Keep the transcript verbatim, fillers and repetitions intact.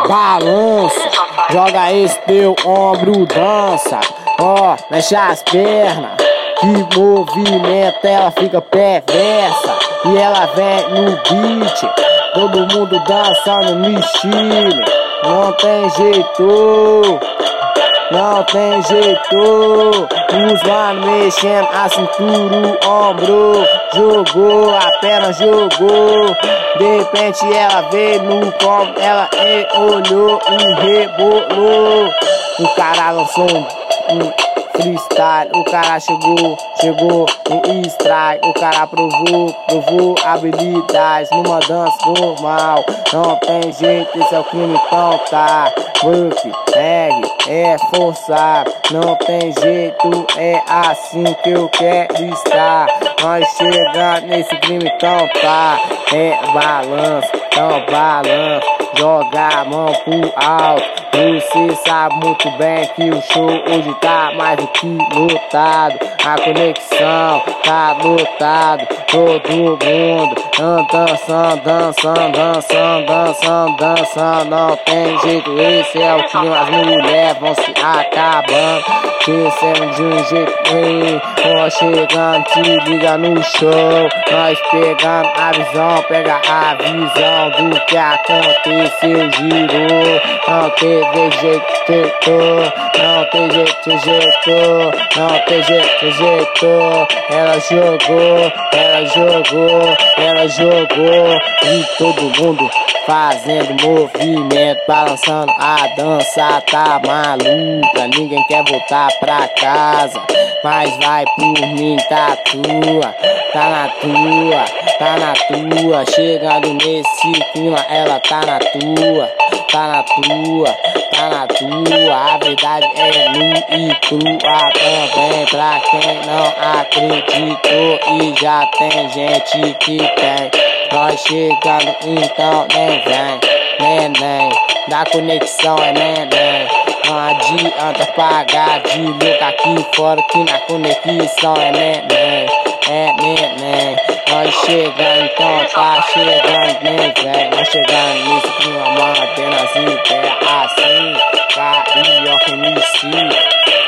balança, joga esse teu ombro, dança, ó, mexe as pernas, que movimento, ela fica perversa, e ela vem no beat, todo mundo dançando no estilo, não tem jeito, não tem jeito, os mano mexendo a cintura, o ombro, jogou, a perna jogou, de repente ela veio no combo, ela olhou e rebolou, o cara lançou um, um freestyle, o cara chegou, chegou no strike, o cara provou, provou habilidades numa dança normal, não tem jeito, esse é o crime, então tá, work, R, é forçar, não tem jeito, é assim que eu quero estar, nós chegamos nesse crime, então tá, é balanço, então balanço, joga a mão pro alto, você sabe muito bem que o show hoje tá mais do que lotado, a conexão tá lotado, todo mundo dançando, dançando, dançando, dançando, dançando, não tem jeito, esse é o clima, as mulheres vão se acabando, descendo de um jeito, ei, nós chegando, te liga no show, nós pegando a visão, pega a visão do que aconteceu, girou, não teve jeito, não tem jeito, jeito, não tem jeito, jeito, ela jogou, ela jogou, ela jogou, e todo mundo fazendo movimento, balançando a dança, tá maluca, ninguém quer voltar pra casa, mas vai por mim, tá tua, tá na tua, tá na tua, chegando nesse clima, ela tá na tua, tá na tua, tá na tua, a verdade é nu e crua também, pra quem não acreditou, e já tem gente que tem, nós chegando então nem vem, neném, da conexão é neném, não adianta pagar de louco aqui fora que na conexão é neném, é neném, nós chegando então tá chegando nem vem, nós chegando nesse clima, mantendo as ideias assim, carioca M C.